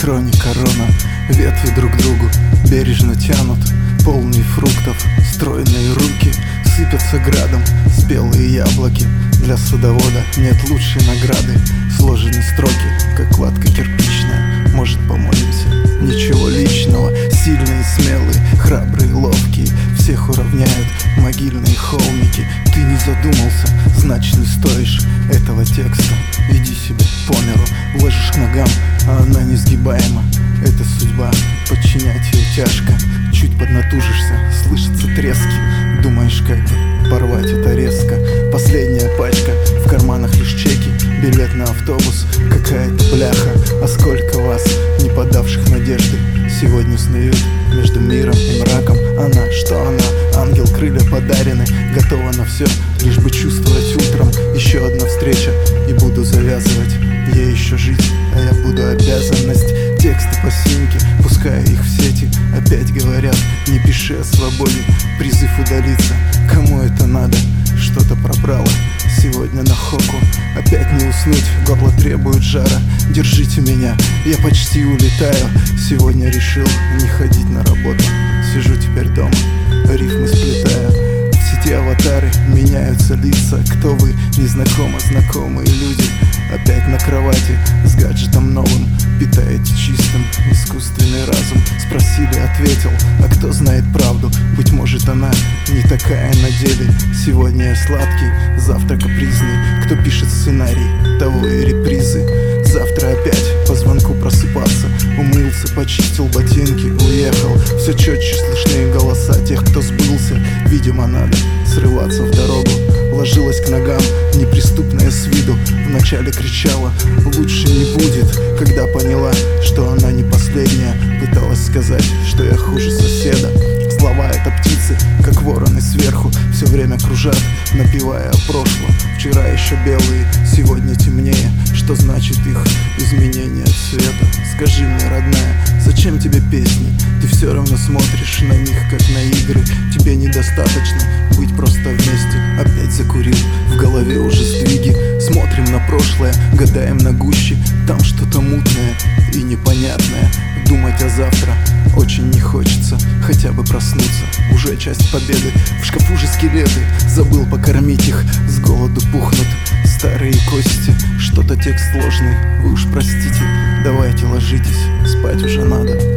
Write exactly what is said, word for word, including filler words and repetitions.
кроне корона. Ветви друг к другу бережно тянут, полные фруктов стройные руки. Сыпятся градом спелые яблоки. Для садовода нет лучшей награды. Сложены строки, как кладка кирпичная. Может, помолимся? Ничего личного. Сильные, смелые, храбрые, ловкие, всех уравняют могильные холмики. Ты не задумался, значит не стоишь этого текста. Иди себе по миру, ложишь к ногам, а она несгибаема. Это судьба, подчинять ее тяжко. Чуть поднатужишься, слышатся трески. Думаешь, как бы порвать это резко. Последняя пачка, в карманах лишь чеки. Билет на автобус, какая-то бляха. А сколько вас, не подавших надежды, сегодня снуют между миром и мраком. Она, что она? Ангел, крылья подарены. Готова на все, лишь бы чувствовать утром. Еще одна встреча, и буду завязывать. Ей еще жить, а я буду обязанность. Тексты по синьке, пуская их в сети. Опять говорят, не пиши о свободе. Призыв удалиться, кому это надо? Что-то пробрало сегодня на хоку. Опять не уснуть, горло требует жара. Держите меня, я почти улетаю. Сегодня решил не ходить на работу. Сижу теперь дома, рифмы сплетаю. В сети аватары, меняются лица. Кто вы? Незнакомо знакомые люди. Опять на кровати с гаджетом новым. Питаете чистым искусственный разум. Спросили, ответил, а кто знает правду? Быть может, она не такая на деле. Сегодня я сладкий, завтра капризный. Кто пишет сценарий, того и репризы. Завтра опять по звонку просыпаться. Умылся, почистил ботинки, уехал. Все четче слышны голоса тех, кто сбылся. Видимо, надо срываться в дорогу. Ложилась к ногам, неприступная с виду. Вначале кричала, лучше не будет. Когда поняла, что она не последняя, пыталась сказать, что я хуже соседа. Слова — это птицы, как вороны сверху. Все время кружат, напевая о прошлом. Вчера еще белые, сегодня темнее. Что значит их изменение цвета? Скажи мне, родная, зачем тебе песни? Ты все равно смотришь на них, как на игры. Тебе недостаточно быть просто вместе. Опять закурил, в голове уже сдвиги. Смотрим на прошлое, гадаем на гуще. Там что-то мутное и непонятное. Думать о завтра очень не хочется. Хотя бы проснуться, уже часть победы. В шкафу же скелеты, забыл покормить их. С голоду пухнут старые кости. Что-то текст сложный, вы уж простите. Давайте ложитесь, спать уже надо.